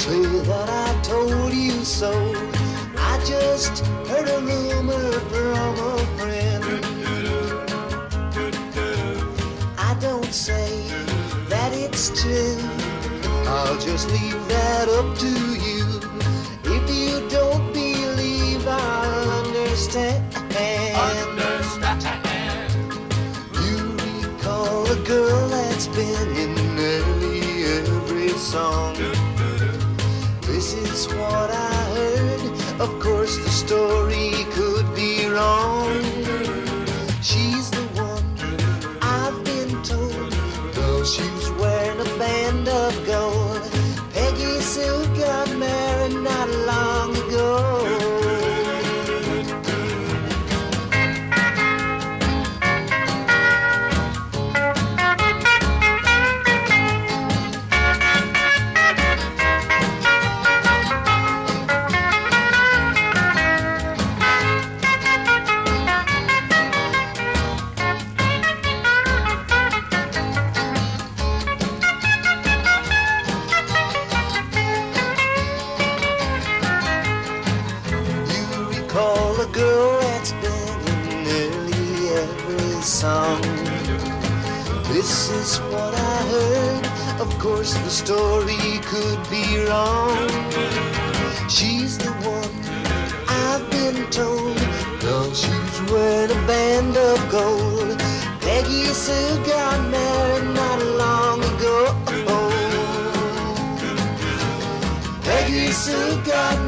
Say that I told you so. I just heard a rumor from a friend. I don't say that it's true. I'll just leave that up to you. If you don't believe, I'll understand. You recall a girl that's been in nearly every song. This is what I heard. Of course the story could be wrong. She's the one I've been told. Though she's wearing a band of gold. Peggy Sue got married not long ago. Call a girl that's been in nearly every song. This is what I heard. Of course the story could be wrong. She's the one I've been told. Though she's wearing a band of gold. Peggy Sue got married not long ago. Peggy Sue got